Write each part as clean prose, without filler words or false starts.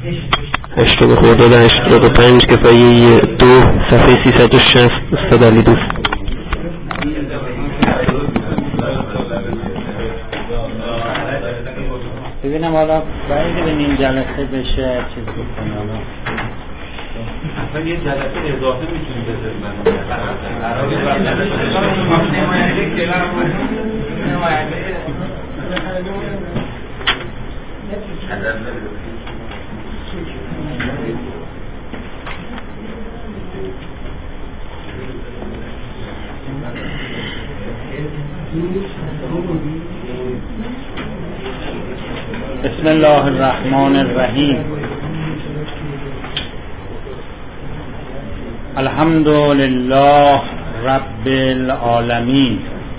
هشتم خرداد 85 کفایه 2 صفحه 360 استاد علی دوست. ببینم حالا باید به نیم جلسه بشه چیز بکنم. حالا اصلا یه جلسه اضافه میتونی بذاری بسم الله الرحمن الرحیم. الحمد لله رب العالمین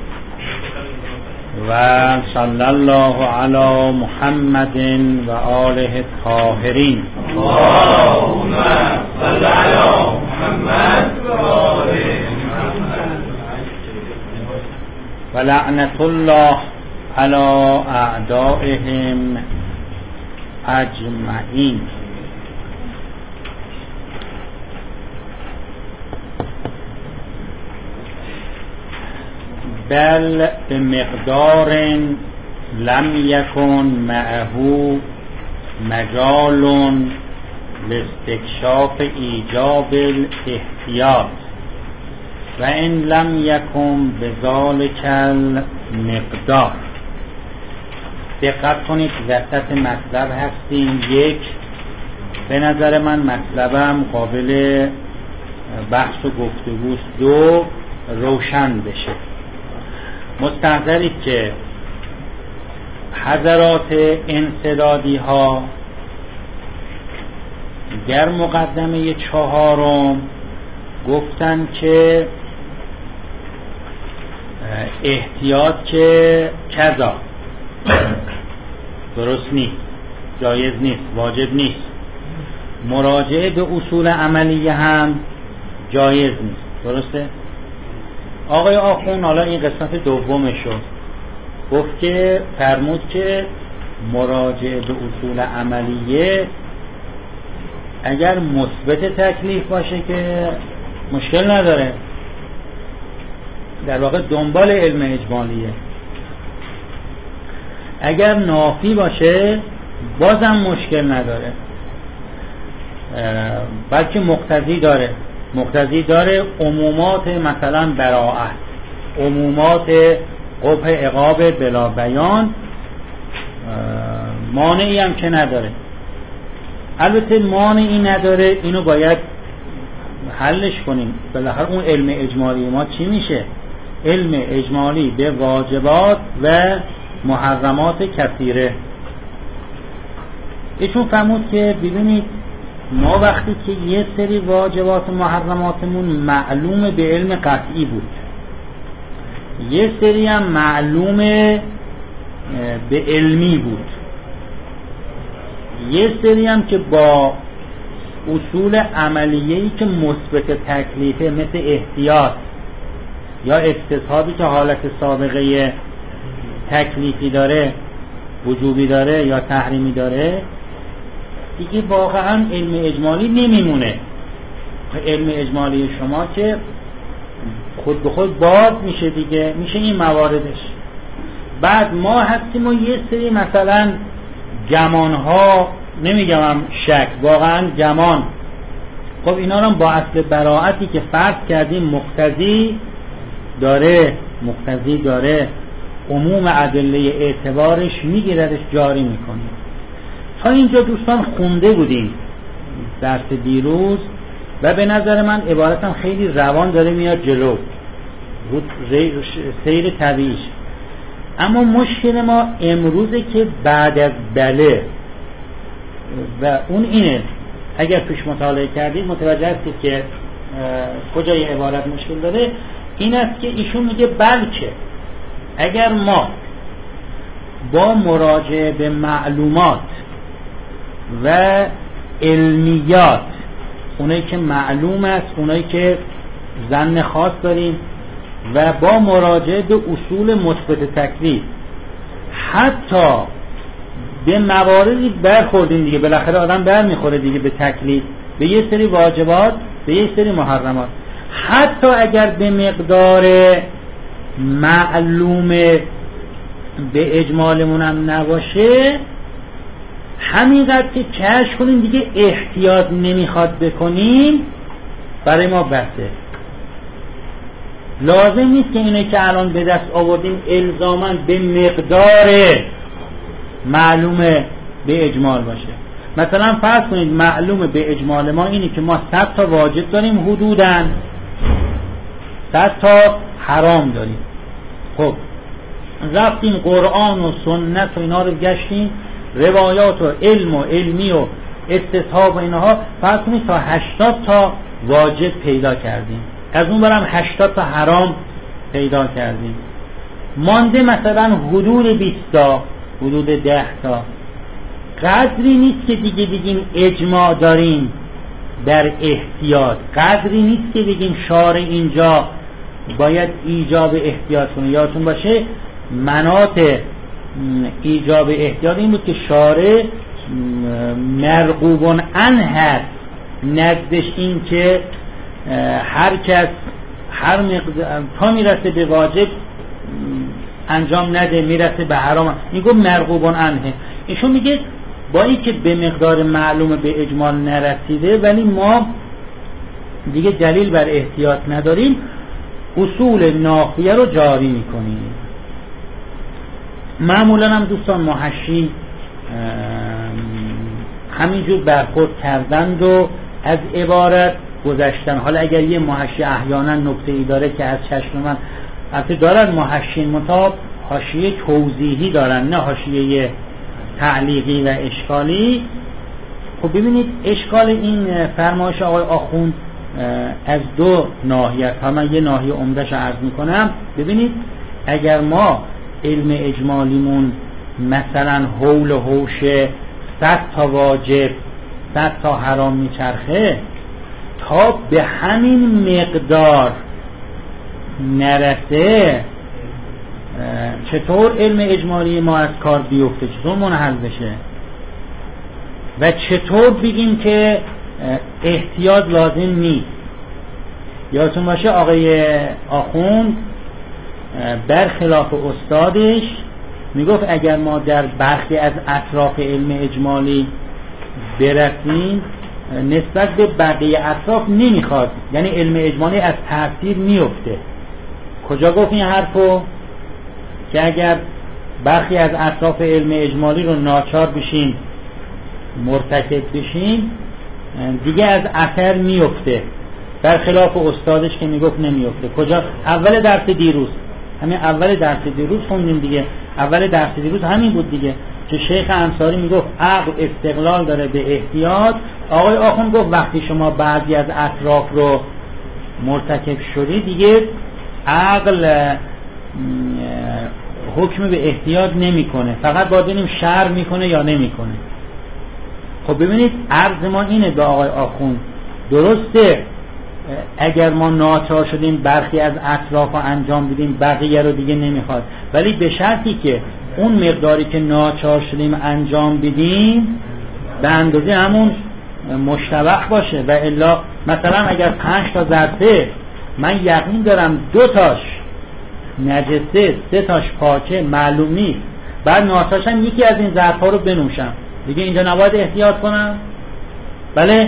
و صلی الله علی محمد و آله الطاهرین. اللهم صل علی محمد و آله محمد. و لعنت الله علی اعدائهم اجمعین. بل بمقدار لم یکن معه مجال لاستکشاف ایجاب الاحتیاط و ان لم یکن بذلک المقدار. دقت کنید وسط مطلب هستیم. یک، به نظر من مطلبم قابل بحث و گفتگوست. دو، روشن بشه. مستحضرید که حضرات انسدادی ها در مقدمه 4 گفتن که احتیاط که کذا درست نیست، جایز نیست، واجب نیست. مراجعه به اصول عملیه هم جایز نیست. درسته؟ آقای آخون حالا این قسمت دومشو گفت که فرمود که مراجعه به اصول عملیه اگر مثبت تکلیف باشه که مشکل نداره، در واقع دنبال علم اجمالیه. اگر نافی باشه بازم مشکل نداره، بلکه مقتضی داره عمومات مثلا براءت، عمومات قبح عقاب بلا بیان، مانعی هم که نداره. البته مانعی نداره، اینو باید حلش کنیم. بالاخره اون علم اجمالی ما چی میشه؟ علم اجمالی به واجبات و محرمات کثیره. ایشون فرمود که ببینید ما وقتی که یه سری واجبات و محرماتمون معلوم به علم قطعی بود، یه سری هم معلوم به علمی بود، یه سری هم که با اصول عملیه‌ای که مثبت تکلیفه مثل احتیاط یا استصحابی که حالت سابقه تکلیفی داره، وجوبی داره یا تحریمی داره، دیگه واقعا علم اجمالی نمیمونه. علم اجمالی شما که خود به خود باز میشه دیگه، میشه این مواردش. بعد ما هستیم و یه سری مثلا گمانها، نمیگم شک، واقعا گمان، خب اینا رو با اصل براعتی که فرض کردیم مقتضی داره عموم ادله اعتبارش میگیردش، جاری میکنیم. تا اینجا دوستان خونده بودیم درس دیروز و به نظر من عبارتم خیلی روان داره میاد جلو، سیر طبیعیش. اما مشکل ما امروزه که بعد از بله و اون اینه، اگر پیش مطالعه کردید متوجه هستید که کجای عبارت مشکل داره. این است که ایشون میگه بلکه اگر ما با مراجعه به معلومات و علمیات، اونایی که معلوم است، اونایی که ظن خاص داریم، و با مراجعه به اصول مثبت تکلیف، حتی به مواردی برخوردیم دیگه، بالاخره آدم برمیخوره دیگه به تکلیف، به یه سری واجبات، به یه سری محرمات. حتی اگر به مقدار معلوم به اجمالمون هم نباشه، همینقدر که کشف کنیم دیگه احتیاط نمیخواد بکنیم، برای ما بسه. لازم نیست که اینه که الان به دست آوردیم الزاماً به مقدار معلوم به اجمال باشه. مثلا فرض کنید معلوم به اجمال ما اینه که ما 100 تا واجب داریم حدوداً، 100 تا حرام داریم. خب رفتیم قرآن و سنت و اینا رو گشتیم، روایات و علم و علمی و استصحاب و اینها، فرض کنید تا 80 تا واجب پیدا کردیم، از اون برم 80 تا حرام پیدا کردیم، مانده مثلا حدود 20 تا، حدود 10 تا. قدری نیست که دیگه بگیم اجماع داریم در احتیاط، قدری نیست که بگیم شارع اینجا باید ایجاب احتیاط کنه. یادتون باشه مناط ایجاب احتیاط این بود که شارع مرغوبون عنه هست، نزدش این که هر کس هر تا میرسه به واجب انجام نده، میرسه به حرام، این گفت مرغوبون عنه. ایشون میگه با این که به مقدار معلوم به اجمال نرسیده ولی ما دیگه دلیل بر احتیاط نداریم، اصول نافیه رو جاری میکنیم. معمولا هم دوستان محشی همینجور برخورد کردند و از عبارت گذشتن. حالا اگر یه محشی احیانا نکته ای داره که از چشم من البته دارن محشین مطاب حاشیه توضیحی دارن، نه حاشیه تعلیقی و اشکالی. خب ببینید اشکال این فرمایش آقای آخوند از دو ناحیه است. من یه ناحیه عمده‌اش عرض میکنم. ببینید اگر ما علم اجمالیمون مثلا حول و حوش 100 تا واجب 100 تا حرام میچرخه، تا به همین مقدار نرسه چطور علم اجمالی ما از کار بیفته، چطور منحل بشه و چطور بگیم که احتیاط لازم نیست. یادتون باشه آقای آخوند برخلاف استادش میگفت اگر ما در برخی از اطراف علم اجمالی برسیم نسبت به بقیه اطراف نمیخواد، یعنی علم اجمالی از تاثیر میفته. کجا گفت این حرفو؟ که اگر برخی از اطراف علم اجمالی رو ناچار بشیم مرتکب بشیم دیگه از اثر میفته، برخلاف استادش که میگفت نمیفته. کجا؟ اول درس دیروز، همین اول درس دیروز خوندیم دیگه. اول درس دیروز همین بود دیگه که شیخ انصاری میگفت عقل استقلال داره به احتیاط. آقای آخوند گفت وقتی شما بعضی از اطراف رو مرتکب شدی دیگه عقل حکم به احتیاط نمیکنه، فقط باید ببینیم شرع میکنه یا نمیکنه. خب ببینید عرض ما اینه به آقای آخوند، درسته اگر ما ناچار شدیم برخی از اطراف رو انجام بدیم بقیه رو دیگه نمیخواد، ولی به شرطی که اون مقداری که ناچار شدیم انجام بدیم به اندازه همون مشتبه باشه. و الا مثلا اگر 5 تا ظرفه من یقین دارم 2 تاش نجسه 3 تاش پاکه معلوم نیست، بعد ناچارشم یکی از این ظرفا رو بنوشم، دیگه اینجا نباید احتیاط کنم؟ بله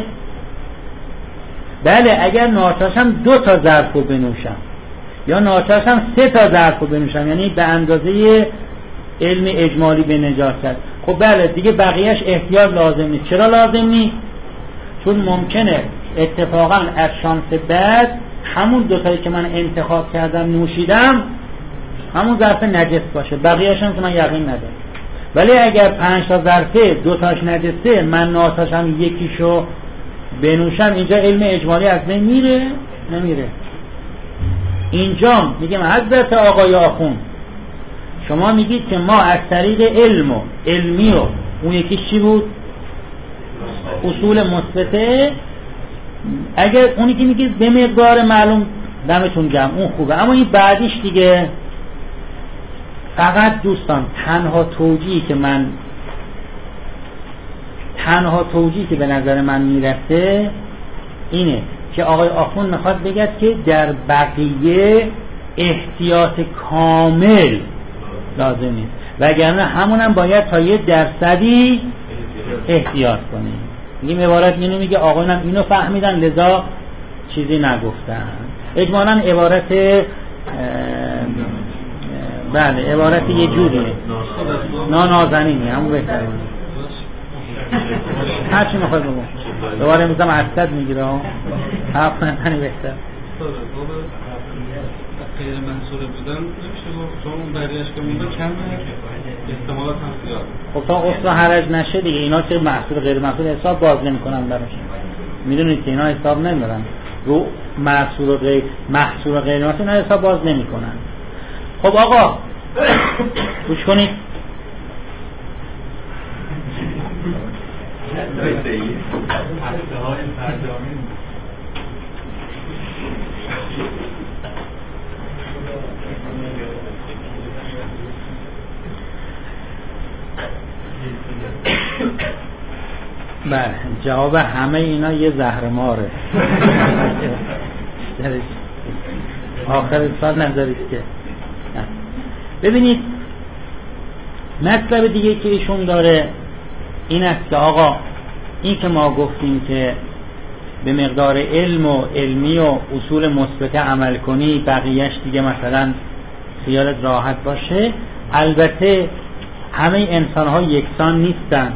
اگر ناچارشم 2 تا ظرف رو بنوشم یا ناچارشم 3 تا ظرف رو بنوشم، یعنی به اندازه علم اجمالی به نجاست، خب بله دیگه بقیهش احتیاط لازم نیست. چرا لازم نیست؟ چون ممکنه اتفاقا از شانس بعد همون 2 تایی که من انتخاب کردم نوشیدم همون ظرف نجس باشه، بقیهش هم که من یقین ندارم. ولی اگر 5 تا ظرفه 2 تاش نجسه من ناچارشم یکیشو بنوشم، اینجا علم اجمالی از بین میره؟ نمیره. اینجا میگم حضرت آقای آخوند شما میگید که ما از طریق علم و علمی و اون یکی چی بود؟ اصول مثبته. اگر اونی که میگید به مقدار معلوم دمتون گرم اون خوبه، اما این بعدیش دیگه فقط دوستان تنها توجیهی که من تنها توجیهی که به نظر من میرسه اینه که آقای آخوند میخواد بگه که در بقیه احتیاط کامل لازم نیست، وگرنه همونم باید تا 1% احتیاط کنیم. این عبارت اینو میگه، آقایانم اینو فهمیدن لذا چیزی نگفتن. اجمالاً عبارت بله عبارت یه جوریه نازنینی همون بهتره. هرچی میخواد بگم دوباره میزم عدد میگیره حرف نتنی بهتر. غیر محصوله بودن نمیشه گفت چون اون بقیه‌اش که مونده کم احتمالات هم زیاد. خب تا اصلا حرج نشه دیگه اینا که محصول غیر محصول حساب باز نمی‌کنن براش. میدونید که اینا حساب نمی‌کنن رو محصول و غیر محصول حساب باز نمی‌کنن. خب آقا گوش کنید. بله جواب همه اینا یه زهرماره. آخر سال نظریست که ببینید مطلب دیگه که ایشون داره این است که آقا این که ما گفتیم که به مقدار علم و علمی و اصول مثبت عمل کنی بقیهش دیگه مثلا خیالت راحت باشه، البته همه انسان ها یکسان نیستن.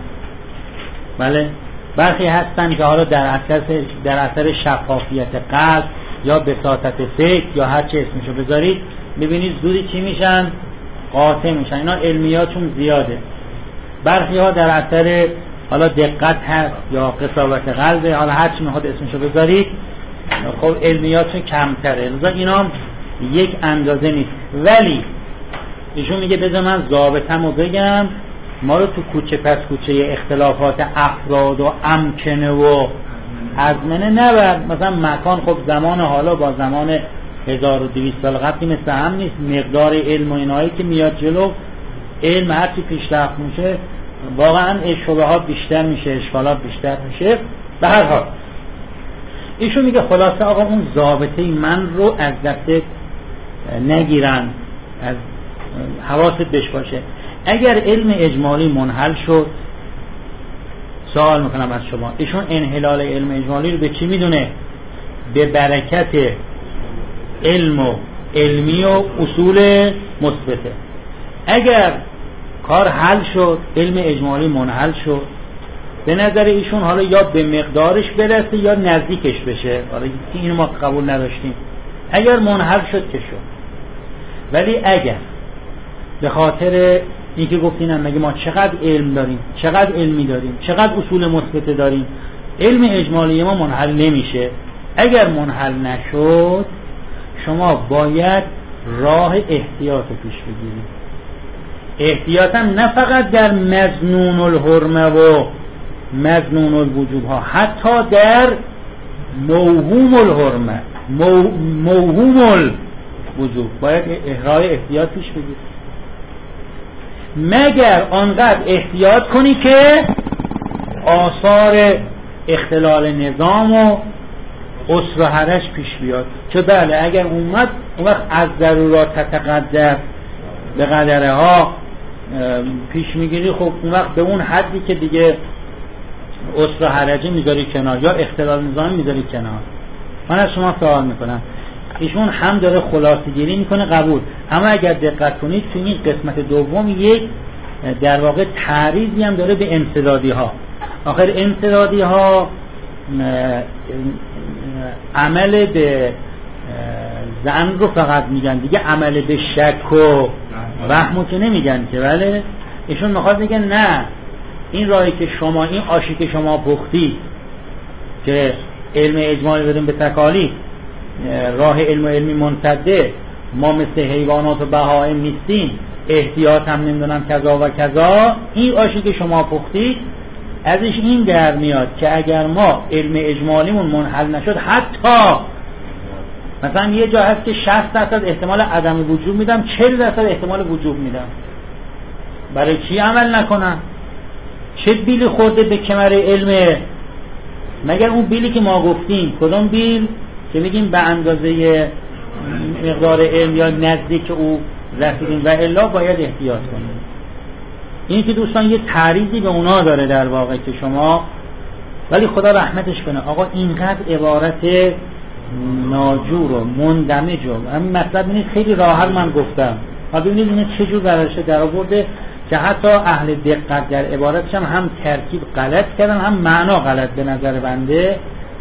بله برخی هستن که حالا در اثر شفافیت قلب یا بساطت فکر یا هر چه اسمشو بذارید ببینید زودی چی میشن؟ قاطع میشن. اینا علمیاتشون زیاده. برخی ها در اثر حالا دقت هست یا قساوت قلب، حالا هر چی میخواد اسمشو بذارید، خب علمیاتشون کمتره. لذا اینا یک اندازه نیست. ولی ایشون میگه بذار من ضابطه‌مو بگم، ما رو تو کوچه پس کوچه اختلافات افراد و امکنه و ازمنه نبر. مثلا مکان خب زمان حالا با زمان 1200 سال قبلی مثل هم نیست. مقدار علم و اینایی که میاد جلو، علم هرچی پیشرفت میشه واقعا شبهات بیشتر میشه، اشکالات بیشتر میشه. به هر حال ایشون میگه خلاصه آقا اون ضابطه من رو از دست نگیرن، از حواست بهش باشه. اگر علم اجمالی منحل شد، سوال میکنم از شما، ایشون انحلال علم اجمالی رو به چی میدونه؟ به برکت علم و علمی و اصول مثبته. اگر کار حل شد، علم اجمالی منحل شد، به نظر ایشون حالا یا به مقدارش برسه یا نزدیکش بشه. حالا اینو ما قبول نداشتیم. اگر منحل شد که شد. ولی اگر به خاطر اینکه گفتینم مگه ما چقدر علم داریم، چقدر علمی داریم، چقدر اصول مثبت داریم، علم اجمالی ما منحل نمیشه. اگر منحل نشد شما باید راه احتیاط پیش بگیرید. احتیاطا نه فقط در مظنون الحرمه و مظنون الوجوب ها، حتی در موهوم الحرمه موهوم الوجوب باید راه احتیاط پیش بگیرید. مگر آنقدر احتیاط کنی که آثار اختلال نظام و عسر و حرج پیش بیاد، که بله اگر اومد اون وقت از ضرورات تتقدر به قدره ها پیش میگیری. خب اون وقت به اون حدی که دیگه عسر و حرجی میذاری کنار یا اختلال نظامی میذاری کنار. من از شما سوال میکنم، ایشون هم داره خلاصه گیری میکنه قبول، اما اگر دقت کنید تو این قسمت دوم یک در واقع تعریضی هم داره به انسدادی ها. آخر انسدادی ها عمل به زن رو فقط میگن دیگه، عمل به شک و وهمو که نمیگن که. بله ایشون میخواد بگن نه، این راهی که شما، این آشی که شما پختی که علم اجمالی بدون به تکالیف، راه علم و علمی منتده، ما مثل حیوانات و بهائم نیستیم، احتیاط هم نمیدونم کذا و کذا، این آشی که شما پختی ازش این در میاد که اگر ما علم اجمالیمون منحل نشد، حتی مثلا یه جا هست که 60% احتمال عدم وجود میدم، 40% احتمال وجود میدم، برای چی عمل نکنم؟ چه بیلی خورده به کمر علم؟ مگر اون بیلی که ما گفتیم، کدام بیل که میگیم به اندازه مقدار علم یا نزدیک او رسیدیم و الا باید احتیاط کنیم. این که دوستان یه تعریضی به اونا داره در واقع که شما، ولی خدا رحمتش کنه آقا اینقدر عبارت ناجور و مندمج و همین مطلب ببینید خیلی راحت من گفتم. حالا ببینید اینه چه جور درشه در آورده که حتی اهل دقت در عبارتش هم ترکیب غلط کردن هم معنا غلط به نظر بنده.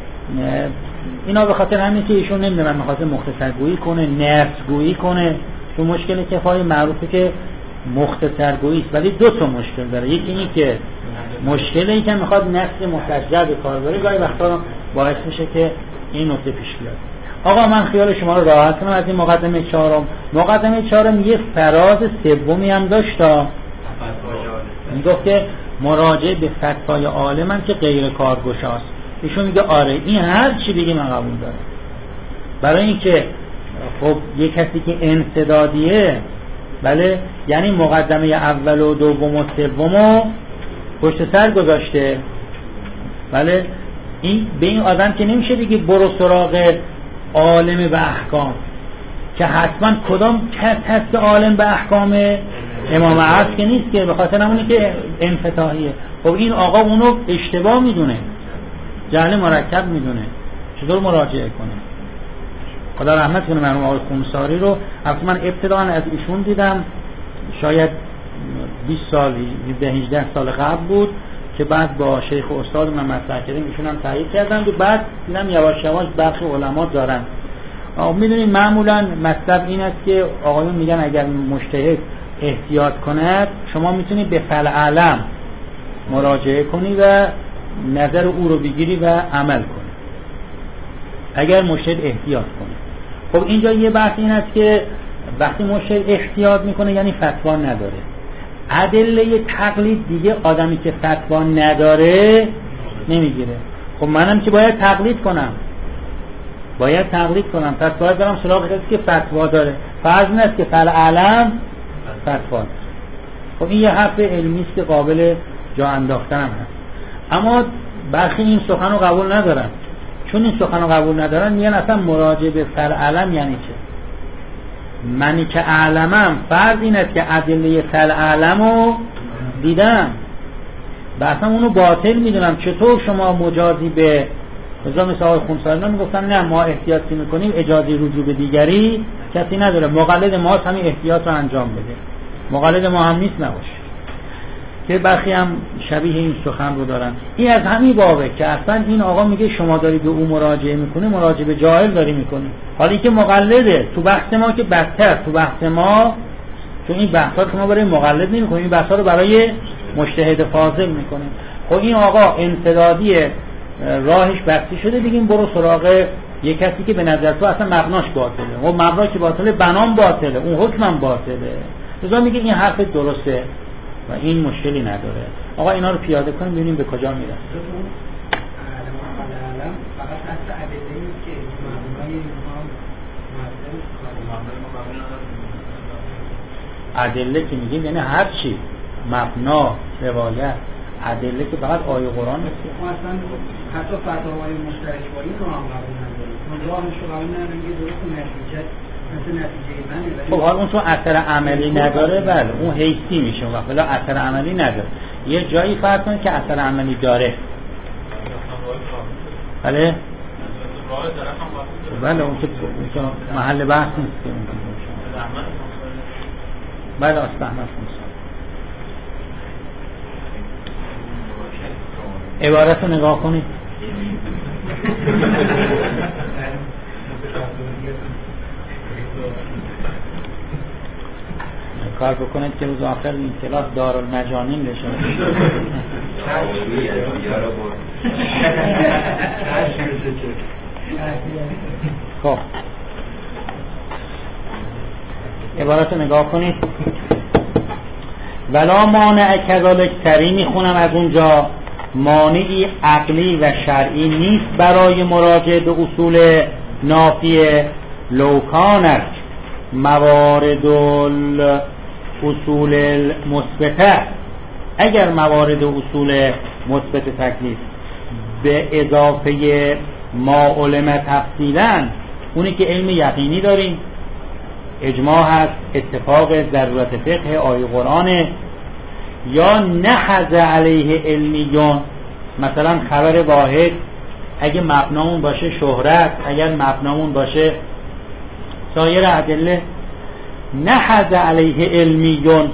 اینا به خاطر همین که ایشون نمیدونن می‌خواد مختصرگویی کنه، نرس‌گویی کنه. تو مشکل کفایه معروفه که مختصرگویی است، ولی دو تا مشکل داره. یکی این که مشکل این که میخواد نسل مسجل به کار بره، گاهی وقتا باعث میشه که این نکته پیش بیاد. آقا من خیال شما رو راحت کنم از این مقدمه چهارم. مقدمه چهارم یه فراز سومی هم داشت، میگفت که مراجعه به فتوای عالم که غیر کارگشاست. ایشون میگه آره این هر چی بگی من قبول دارم، برای اینکه خب یه کسی که انسدادیه، بله، یعنی مقدمه اول و دوم و سوم رو پشت سر گذاشته، بله، این به این آدم که نمیشه بگی برو سراغ عالم به احکام، که حتما کدام کس هست که عالم به احکام امام عصر که نیست، که به خاطر همونی که انفتاحیه. خب این آقا اونو اشتباه میدونه، جهل مرکب میدونه، چطور مراجعه کنه؟ خدا رحمت کنه مرحوم آقای خونساری رو. اصلا من ابتداً از ایشون دیدم، شاید 20 سال 18 سال قبل بود که بعد با شیخ استاد من مطرح کردیم، ایشون هم تایید کردن و بعد دیدم یواش یواش برخی علما دارن. میدونید معمولا مطلب این است که آقایون میگن اگر مجتهد احتیاط کند شما میتونید به فالعلم مراجعه کنی و نظر او رو بگیری و عمل کنی اگر مجتهد احتیاط کنه. خب اینجا یه بحث این است که وقتی مجتهد احتیاط میکنه یعنی فتوا نداره. ادله تقلید دیگه آدمی که فتوا نداره نمیگیره. خب منم که باید تقلید کنم، پس باید برم سراغ کسی که فتوا داره. فرض این است که فالعلم فتوا. خب این یه حرف علمی است که قابل جا انداختن هم هست. اما برخی این سخن رو قبول ندارن. چون این سخن رو قبول ندارن میگن اصلا مراجعه به فالعلم یعنی چه؟ منی که اعلمم فرض این است که ادله فالعلم رو دیدم و اصلا اونو باطل میدونم. چطور شما مجازی به مثل آقای خونساری میگفتن نه ما احتیاطی میکنیم، اجازه رجوع به دیگری کسی نداره، مقلد ما همین احتیاط رو انجام بده، مقلد ما هم نیست نباشه. که برخی هم شبیه این سخن رو دارن. این از همین بابه که اصلا این آقا میگه شما داری به او مراجعه میکنی، مراجعه به جاهل داری میکنی، حالی که مقلده. تو بحث ما که بدتر، تو بحث ما چون این بحثا که ما برای مقلد نمیکنیم، این بحثا رو برای مجتهد فاضل میکنیم. خب این آقا انسدادی راهش بسته شده، بگیم برو سراغ یک کسی که به نظر تو اصلا مبناش باطله. و مبنا که باطله بنام باطله، اون حکمم باطله. لذا میگه این حرف درسته و این مشکلی نداره. آقا اینا رو پیاده کنیم ببینیم به کجا میرسه. فقط اصل ادله نیست که مبنای ادله که میگیم یعنی هر چی مبنا، روایت، ادله که فقط آیه قرآن نیست. اصلا حتی فتاوای مشترک با این رو هم قبول نداریم. من راهش رو قبول نداریم که درست نتیجه مثل نتیجه منه. خب حالا اون تو اثر عملی نداره، بله اون حیثی میشه وقت ولی اثر عملی نداره. یه جایی فرض کنید که اثر عملی داره، بله بله اون که محل بحث نیست که اون که بله اصلا احمد عبارت رو نگاه کنید. کار بکنید که روز آخر این کلاس دارالمجانین بشه. خب عبارت رو نگاه کنید. ولا مانع کذالک سری میخونم از اونجا، مانعی عقلی و شرعی نیست برای مراجعه به اصول نافیه. لوکانت موارد اصول المثبته اگر موارد و اصول مثبت تکلیف به اضافه ما علم تفصیلا، اونی که علم یقینی داریم، اجماع هست، اتفاق، ضرورت فقه، آیه قرآنه، یا نحض علیه علمیون، مثلا خبر واحد اگه مبنامون باشه شهرت، اگر مبنامون باشه سایر ادله، نحض علیه علمیون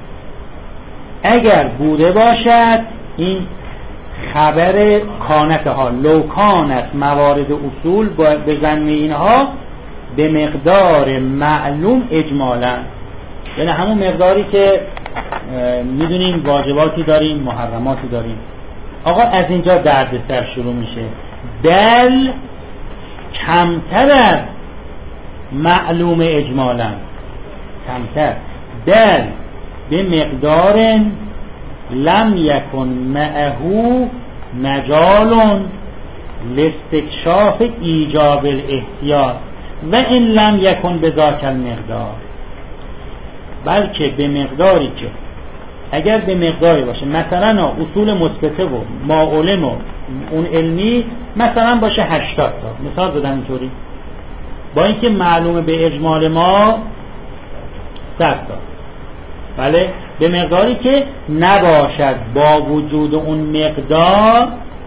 اگر بوده باشد، این خبر کانت ها لو کانت موارد اصول به ظن اینها به مقدار معلوم اجمالا، یعنی همون مقداری که میدونیم واجباتی داریم، محرماتی داریم. آقا از اینجا دردسر شروع میشه، بل کمتر از معلوم اجمالا، کمتر، بل به مقدار لم یکن معه مجال لاستکشاف ایجاب الاحتیاط و این لم یکن بذاک المقدار، بلکه به مقداری که اگر به مقداری باشه، مثلا اصول مثبته و ما علم و اون علمی مثلا باشه 80 تا، مثال زدم اینطوری، با اینکه معلومه به اجمال ما 100 تا، بله، به مقداری که نباشد با وجود اون مقدار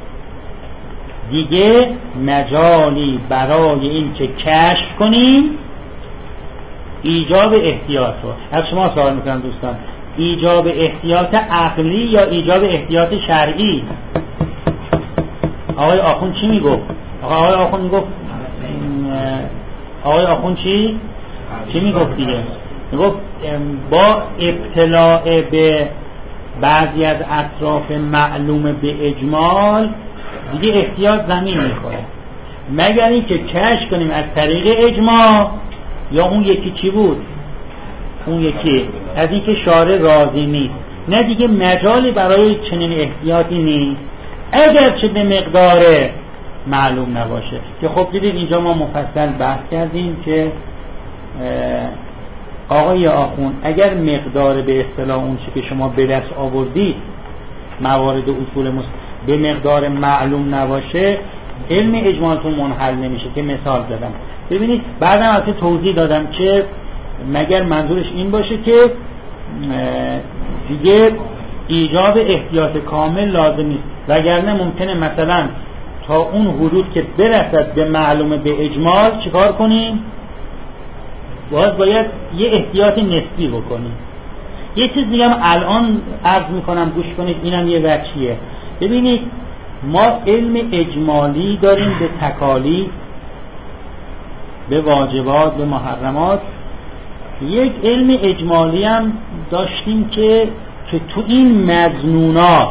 دیگه مجالی برای این که کشف کنیم ایجاب احتیاط رو. از شما سوال میکنم دوستان، ایجاب احتیاط عقلی یا ایجاب احتیاط شرعی؟ آقای آخوند چی میگفت؟ آقای آخوند میگفت، آقای آخوند چی میگفت دیگه؟ میگفت با ابتلاع به بعضی از اطراف معلوم به اجمال دیگه احتیاط زمین میخوره، مگر این که کشف کنیم از طریق اجماع، یا اون یکی چی بود؟ اون یکی از این که شارع راضی نیست، نه دیگه مجالی برای چنین احتیاطی نیست اگرچه به مقدار معلوم نباشه. که خب دیدید اینجا ما مفصل بحث کردیم که آقای آخوند اگر مقدار به اصطلاح اون چی که شما به دست آوردید موارد اصول به مقدار معلوم نباشه، علم اجمالتون منحل نمیشه، که مثال زدم. ببینید بعدم البته توضیح دادم که مگر منظورش این باشه که دیگه ایجاب احتیاط کامل لازم نیست، وگرنه ممکنه مثلا تا اون حدود که برسد به معلومه به اجمال چیکار کنیم؟ باید یه احتیاط نسبی بکنیم. یه چیز دیگه هم الان عرض میکنم گوش کنید، اینم یه وجهیه. ببینید ما علم اجمالی داریم به تکالیف، به واجبات، به محرمات. یک علم اجمالی هم داشتیم که تو این مظنونات،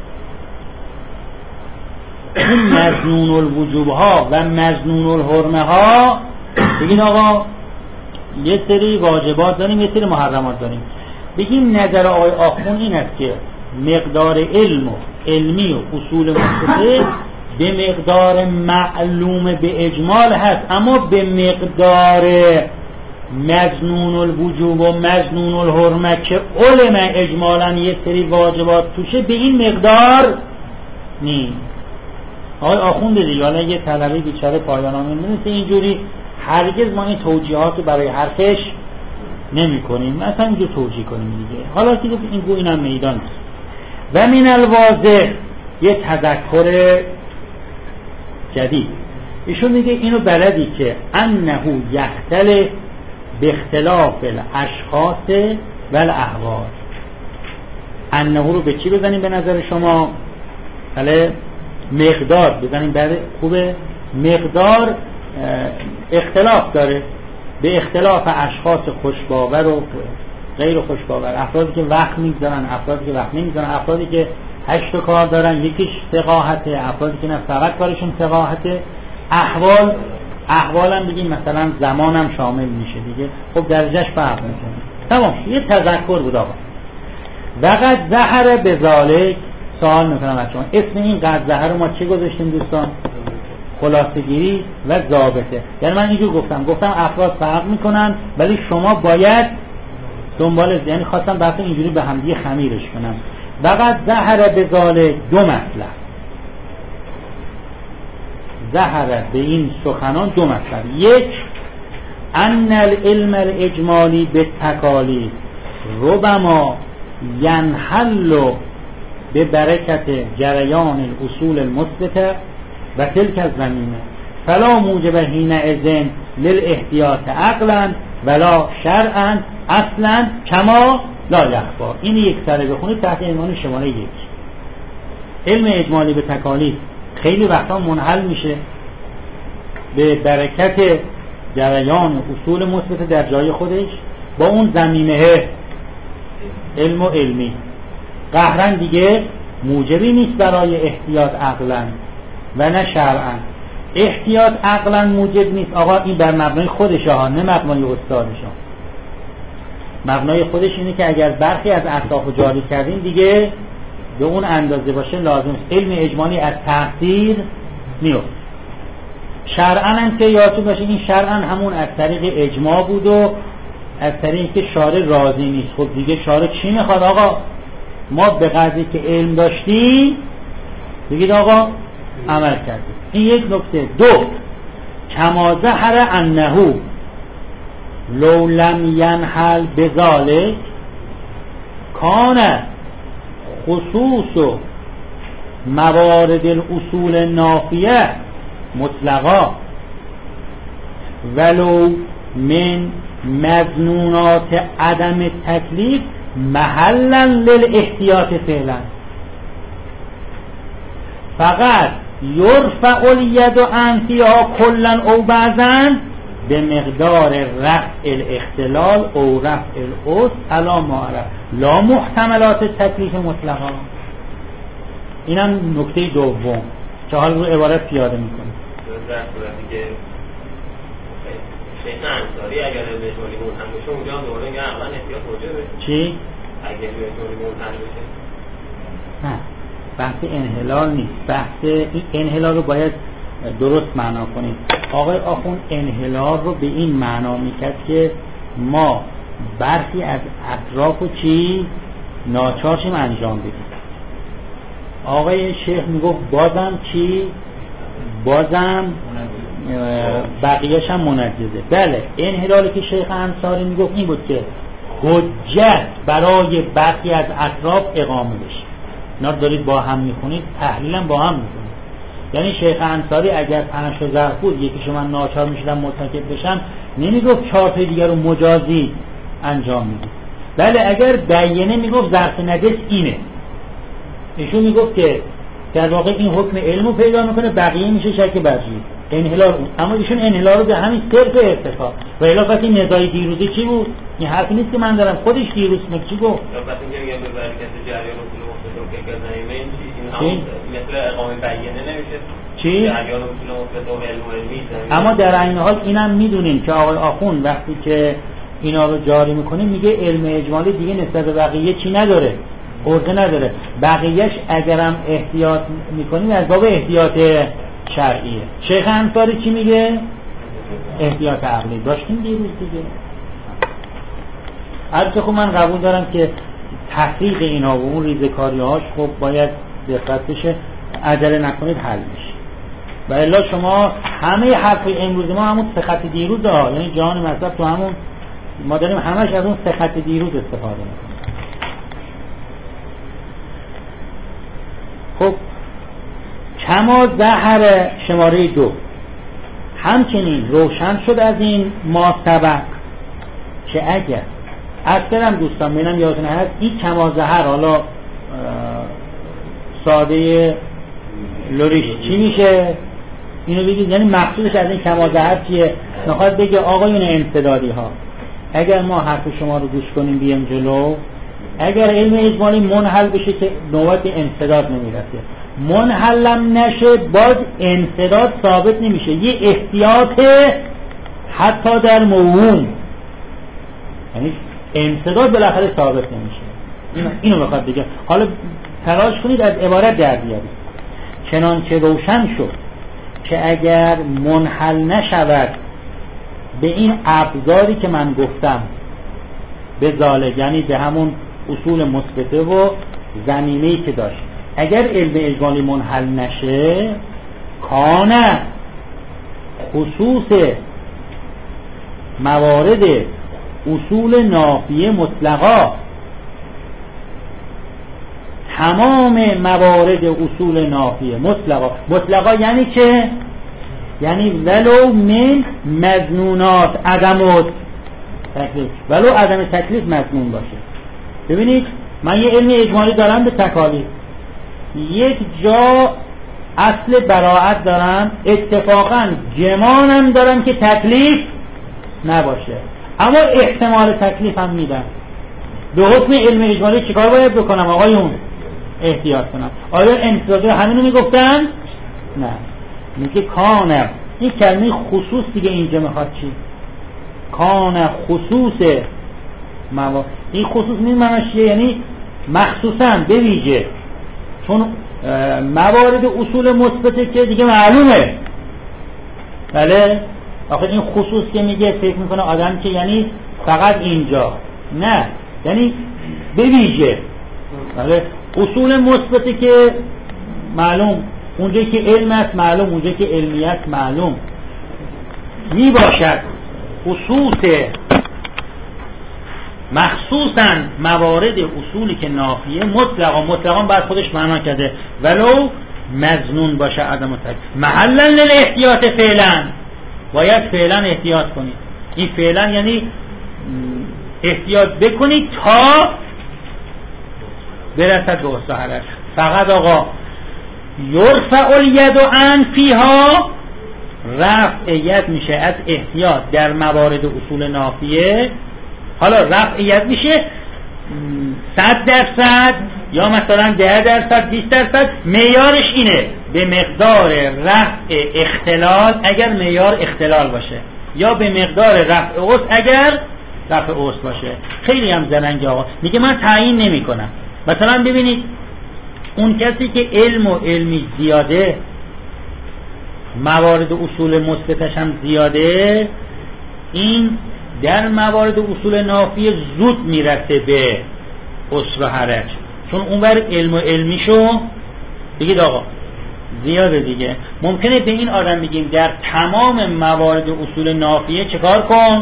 این مظنون الوجوب ها و مظنون الحرمه ها، بگین آقا یه سری واجبات داریم، یه سری محرمات داریم. بگیم نظر آقای آخوند این است که مقدار علم و علمی و اصول مثبته به مقدار معلوم به اجمال هست، اما به مقدار مظنون الوجوب و مظنون الحرمه که علم اجمالا یه سری واجبات توشه به این مقدار نیست. آقای آخوند دیگه، حالا یه طلبه بیچاره پایان آمده نیست، اینجوری هرگز ما این توجیهات رو برای حرفش نمی کنیم، مثلا اینجور توجیه کنیم دیگه. حالا که این گوی اینم میدان است. و من الواضح یه تذکر جدید، ایشون میگه اینو بلدی که انه یختلف به اختلاف الاشخاص و الاحوال. انه رو به چی بزنیم به نظر شما؟ بله مقدار بزنیم، بله خوبه. مقدار اختلاف داره به اختلاف اشخاص خوشباور و غیر خوشباور، افرادی که وقت میگذارن، افرادی که وقت نمیگذارن، افرادی که 8 کار دارن، یکیش ثقاحته، افرادی که نه فقط کارشون ثقاحته. احوالم بگیم مثلا زمانم شامل میشه دیگه، خب درجهش فرق میکنه. تمام، یه تذکر بود آقا. وقد ظهر بذالک، سوال میکنم از شما، اسم این قد ظهر رو ما چه گذاشتیم دوستان؟ خلاصه گیری و ضابطه. یعنی من اینجور گفتم افراد فرق میکنن، ولی شما باید دنبال، یعنی خواستم بحث اینجوری به همدیگه خمیرش کنم. وقد ظهر به ذلک دو مطلب، ظهر به این سخنان دو مطلب. یک، ان العلم الاجمالی به تکالیف ربما ینحل به برکت جریان الاصول المثبته و تلک الزمینه فلا موجب حینئذ للاحتیاط عقلا ولا شرعا اصلا کما لا یخفا. این یک سره بخونید تحت عنوان شماره 1. علم اجمالی به تکالیف خیلی وقتا منحل میشه به برکت جریان اصول مثبت در جای خودش با اون زمینه علم و علمی، قهرن دیگه موجبی نیست برای احتیاط عقلا و نه شرعا. احتیاط عقلا موجب نیست، آقا این بر مبنای خودشه ها، نه مبنای استادشان. مبنای خودش اینه که اگر برخی از اطراف جاری کردیم دیگه به اون اندازه باشه لازم است. علم اجمالی از تأثیر میفته. شرعا هم که یادتون باشه این شرعا همون از طریق اجماع بود و از طریق که شارع راضی نیست. خب دیگه شارع چی میخواد؟ آقا ما به قضیه که علم داشتیم بگید آقا عمل کردیم. این یک نکته. دو، کما ظهر انه لو لم ینحل بذالک کان خصوص موارد الاصول نافیه مطلقا ولو من مظنونات عدم تکلیف محلا للاحتیاط فعلا. فقط یرفع الید انفیها کلا او بعضا به مقدار رفع الاختلال او رفع العصر علا معرف لا محتملات تکلیف مطلقا. اینم نکته دوم که حال رو عبارت پیاده میکنه. در صورتی که شیخ انصاری اگر اجمالی منحل بشه اونجا هم دوباره میگه عقلا احتیاط موجبه. چی؟ اگر اجمالی منحل بشه نه، بحث انحلال نیست. بحث این انحلال رو باید درست معنا کنید. آقای آخوند انحلال رو به این معنا میکرد که ما برخی از اطراف و چی ناچارشیم انجام بدیم. آقای شیخ میگفت بازم چی؟ بازم بقیه‌ش هم منجزه. بله، انحلالی که شیخ انصاری میگفت این بود که حجت برای برخی از اطراف اقامه بشه. اینا رو دارید با هم میخونید، تحلیلم با هم میخونید. یعنی شیخ انصاری اگر 5 تا ظرف بود یکیشو من ناچار میشدم مرتکب بشم نمیگفت 4 تا دیگر رو مجازی انجام میدید. بله، اگر بیانه میگفت ظرف نجس اینه، ایشون میگفت که در واقع این حکم علمو پیدا میکنه، بقیه میشه شک برجی انحلال اون. اما ایشون انحلال رو به همین صرف ارتفاع و الا این نزاعی دیروزی چی بود؟ این حرفی نیست که من دارم، خودش دیروز چی گفت؟ وقتی میگم به برکت جریان اصول مفرد که زمینه این هم مثل اقامه بیانه نمیشه چی؟ جریان اصول مفرد و علم و علمی زمینه. اما در این حال اینم میدونیم که آقای آخوند وقتی که اینا رو جاری میکنه میگه علم اجمالی دیگه نسبت به بقیه چی نداره؟ عرضه نداره. بقیهش اگرم احتیاط میکنیم از باب احتیاط شرعیه. شیخ انصاری چی میگه؟ احتیاط عقلی. داشتیم دیروز دیگه. البته خب من قبول دارم که تحقیق اینا و اون ریزکاری هاش خب باید دقت بشه، عجله نکنید حل میشه. و الا شما همه حرفای امروز ما همون 3 خط دیروز ها، یعنی جهان مذهب تو همون ما داریم همش از اون 3 خط دیروز استفاده میکنیم. خب کما ظهر شماره 2 همچنین روشن شد از این ما سبق که اگر اکثرم دوستان بینم یادتون هست این کما ظهر حالا ساده لوریش چی میشه؟ اینو بگید، یعنی مقصودش از این کما ظهر چیه؟ میخواد بگه آقایون انسدادی ها اگر ما حرف شما رو گوش کنیم بیم جلو، اگر علم اجمالی منحل بشه که نوبت انسداد نمیرسه، منحلم نشه باز انسداد ثابت نمیشه، یه احتیاط حتی در موهوم، یعنی انسداد بالاخره ثابت نمیشه. اینو میخواد بگه. حالا تلاش کنید از عبارت در بیارید. چنانچه روشن شد که اگر منحل نشود به این ابزاری که من گفتم به ذالک، یعنی به همون اصول مثبته و ضمیمه‌ای که داشت. اگر علم اجمالی منحل نشه کان خصوص موارد اصول نافیه مطلقا، تمام موارد اصول نافیه مطلقا یعنی چه؟ یعنی ولو من مظنونات عدم تکلیف، ولو عدم تکلیف مظنون باشه. ببینید من یه علم اجمالی دارم به تکالیف، یک جا اصل براعت دارم، اتفاقا جمانم دارم که تکلیف نباشه، اما احتمال تکلیف هم میدم. به حکم علم اجمالی چیکار باید بکنم آقایون؟ احتیاط کنم. آیا انتظار همینو میگفتن؟ نه، میگه کانه، این کلمه خصوص دیگه اینجا میخواد چی؟ کانه خصوص این خصوص معنیش چیه؟ یعنی مخصوصا به ویژه، چون موارد اصول مثبته که دیگه معلومه. بله آخه این خصوص که میگه فکر میکنه آدم که یعنی فقط اینجا، نه، یعنی به ویژه. بله اصول مثبته که معلوم، اونجایی که علم است معلوم، اونجایی که علمیت معلوم می باشد. خصوص مخصوصا موارد اصولی که نافیه مطلقا باید خودش معنا کرده ولو مظنون باشه عدم تکلیف. محلا للاحتیاط فعلا، باید فعلا احتیاط کنید. این فعلا یعنی احتیاط بکنید تا برسد به اصلاحش. فقط آقا یرفع الید عن فیها، رفع ید میشه از احتیاط در موارد اصول نافیه. حالا رفع ید میشه 100% یا مثلا 10%، 20%. معیارش اینه به مقدار رفع اختلال اگر معیار اختلال باشه، یا به مقدار رفع اصل اگر رفع اصل باشه. خیلی هم زرنگ آقا، میگه من تعیین نمی کنم. مثلا ببینید اون کسی که علم و علمی زیاده، موارد اصول مثبتش هم زیاده، این در موارد اصول نافیه زود میرسه به اصل و حرج، چون اونور علم و علمیشو بگید آقا زیاده دیگه. ممکنه به این آدم بگیم در تمام موارد اصول نافیه چکار کن؟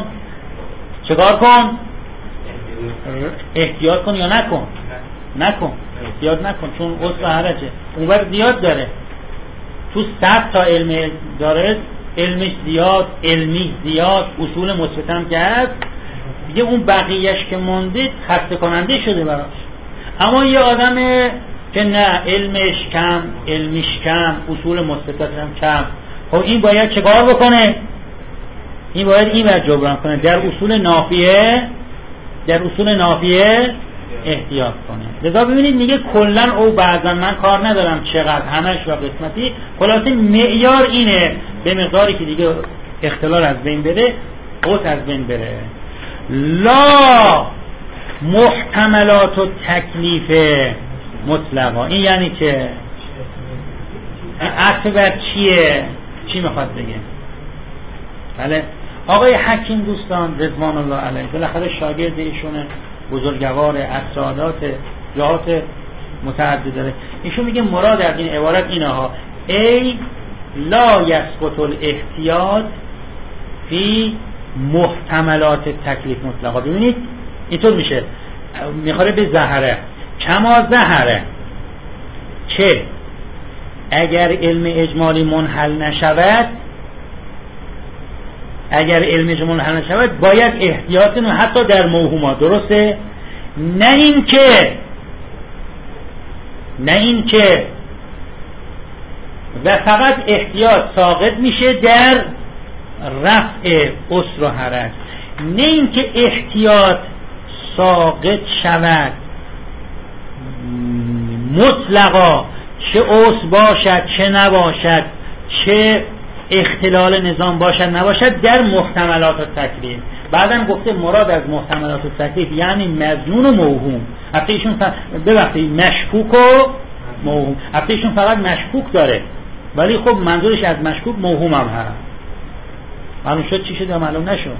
احتیاط کن یا نکن؟ احتیاط نکن، چون اصل و حرجه، اونور زیاد داره. تو 100 تا علم داره، علمش زیاد، علمی زیاد، اصول مثبت هم که هست دیگه، اون بقیهش که مونده خسته کننده شده براش. اما یه آدمه که نه علمش کم، علمیش کم، اصول مثبت هم کم، خب این باید چکار بکنه؟ این باید این بر جبران کنه، در اصول نافیه احتیاط کنه. لذا ببینید میگه کلن او بعضا، من کار ندارم چقدر، همش و قسمتی، خلاصه معیار اینه به مقداری که دیگه اختلال از بین بره، قط از بین بره. لا محتملات و تکلیف مطلقا، این یعنی که عطف بر چیه؟ چی میخواد بگه؟ بله آقای حکیم دوستان رضوان الله علیه، بالاخره شاگرد ایشونه، بزرگوار اساتید جهات متعدد داره. ایشون میگه مراد از این عبارت اینه ها: ای لا یسقط الاحتیاط فی محتملات تکلیف مطلقا. ببینید اینطور میشه، میخوره به زهره، کما زهره که اگر علم اجمالی منحل نشود، باید احتیاط کنیم حتی در موهومات. درسته؟ نه این که و فقط احتیاط ساقط میشه در رفع عسر و حرج، نه این که احتیاط ساقط شود مطلقا، چه عسر باشد چه نباشد، چه اختلال نظام باشد نباشد، در محتملات و تکلیف. بعدم گفته مراد از محتملات و تکلیف یعنی مظنون و موهوم. حتی ایشون ببخشید مشکوک و موهوم، حتی ایشون فقط مشکوک داره، ولی خب منظورش از مشکوک موهوم هم هست. معلوم شد چی شد یا معلوم نشد؟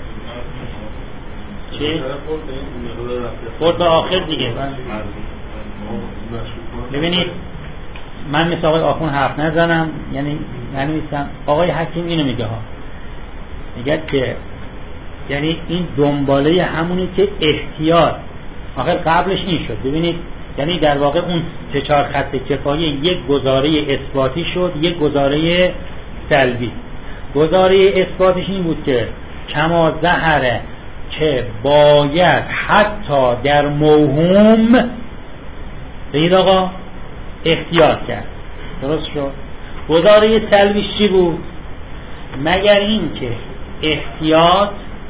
چی؟ خورد به آخر دیگه. ببینید من مثل آقای آخون حرف نزنم، یعنی ننویسم. آقای حکیم اینو میگه ها، میگه که یعنی این دنباله همونی که احتیاط آخر قبلش این شد. ببینید یعنی در واقع اون 3-4 خط کفایی یک گزاره اثباتی شد، یک گزاره سلبی. گزاره اثباتش این بود که کما ظهره که باید حتی در موهوم بگید آقا احتیاط کرد. درست شد. گزاره سلبیش چی بود؟ مگر این که احتیاط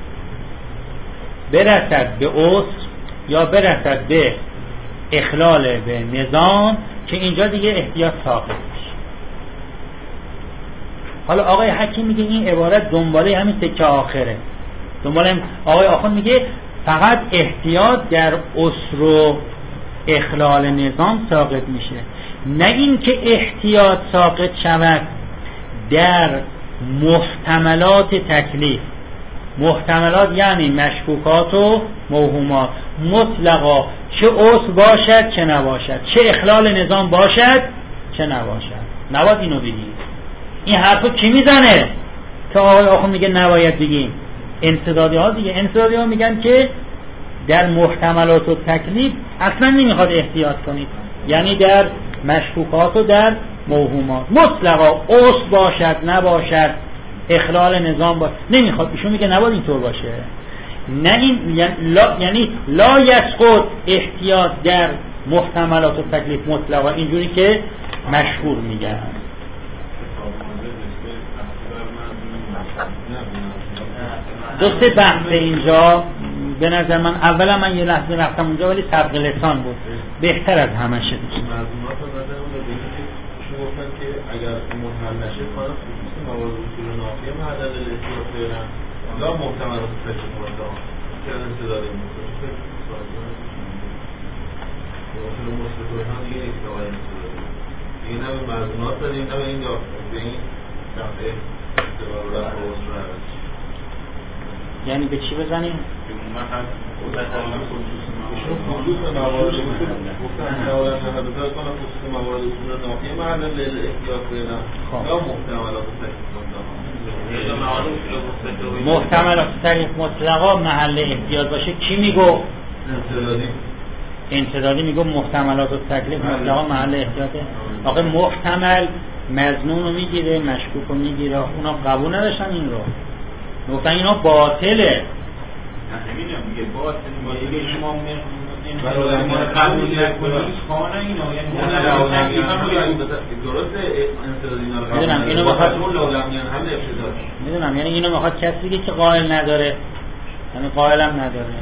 برسد به عسر یا برسد به اخلال به نظام که اینجا دیگه احتیاط ساقط میشه. حالا آقای حکیم میگه این عبارت دنباله همین تکه آخره. دنباله آقای آخون میگه فقط احتیاط در عسر و اخلال نظام ساقط میشه، نه این که احتیاط ساقط شود در محتملات تکلیف. محتملات یعنی مشکوکات و موهومات مطلقا، چه عسر باشد چه نباشد، چه اخلال نظام باشد چه نباشد. نباید اینو بگیم. این حرفو کی میزنه که آقای آخون میگه نباید بگیم؟ انسدادی ها دیگه. انسدادی ها میگن که در محتملات و تکلیف اصلا نمیخواد احتیاط کنید، یعنی در مشکوکات و در موهومات مطلقا عسر باشد نباشد اخلال نظام باشد نمیخواد. ایشون میگه نباید اینطور باشه. نه این یعنی لا یسقط احتیاط در محتملات و تکلیف مطلقا، اینجوری که مشهور میگن. دوسته بحث اینجا به نظر من اولا من یه لحظه رفتم اونجا ولی سبق لسان بود بهتر از همه شد. مضمونات رو نظر بودن شما گفتن که اگر منحل نشه کار خصوصی موارد اصول نافیه معدل الاحتیاط فعلا یا محتملات تکلیف مطلقا که انتظاری میکنه اصول مثبت و هم دیگه نیست آقای انتظاری دیگه نه به مضمونات داریم نه به این به این دفعه ضرورت و اصول یعنی به چی بزنیم؟ خصوص موارد گفتن نهایت نهایت کنه خصوص موارد اصول نافیه معلل احتیاط فعلا یا محتملات تکلیف مطلقا. محتملات تکلیف مطلقا محل احتیاط باشه کی میگو؟ انتدادی میگو محتملات تکلیف مطلقا محل احتیاطه. آخه محتمل مظنون رو میگیره مشکوک رو میگیره، اونا قبول نداشتن این رو، گفتن اینا باطله. نمیدونم دیگه باطل دیگه شما قبول نکنید خانه اینا یعنی درسته انتظاری اینا رو میدونم اینو بخواد میدونم یعنی اینو میخواد کسی دیگه که قائل نداره، یعنی قائلم نداره.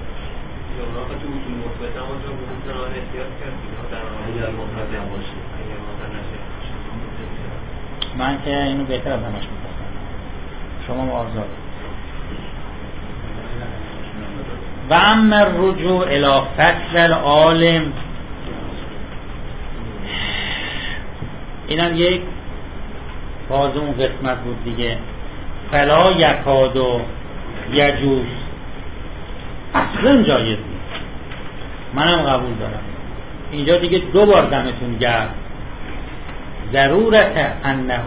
من که اینو بهتر از همش می‌پسندم. شما آزاد. و اما الرجوع الی فصل العالم، اینم یک باز اون قسمت بود دیگه. فلا یکاد و یجوز اصلا جایز نیست، منم قبول دارم. اینجا دیگه دو بار دمتون گرم. ضرورت انه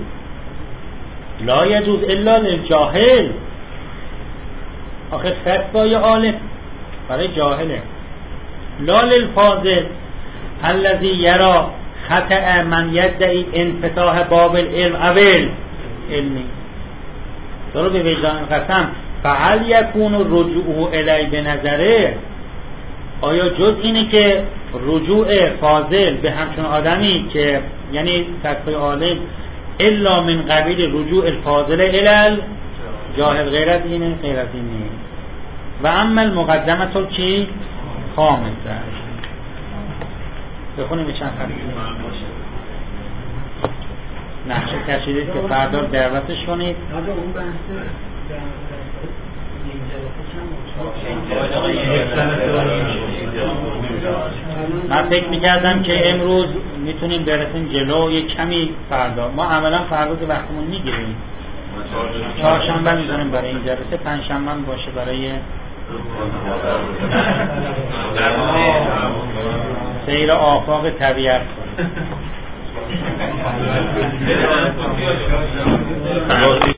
لا یجوز الا للجاهل. آخه فتوای عالم برای جاهله، لا للفاضل الذي يرى خطأ من يدعي انفتاح باب العلم اول علمی. درو به وجدان قسم فعل یکون رجوعه الی به نظره، آیا جز اینه که رجوع فاضل به همچون آدمی که یعنی فتوای عالم الا من قبیل رجوع الفاضل الی جاهل، غیر از اینه؟ غیر از اینه. و اما المقدمه تو کی؟ خامسه. بخونیم چند خط نقشه کشیدید که فردا دعوتش کنید. اون بحث من فکر میکردم که امروز میتونیم برسیم جلو، یک کمی فردا. ما عملا فردا که وقتمون میگیریم، چهارشنبه میذاریم برای این جلسه، پنجشنبه باشه برای سیر آفاق طبیعت کنه.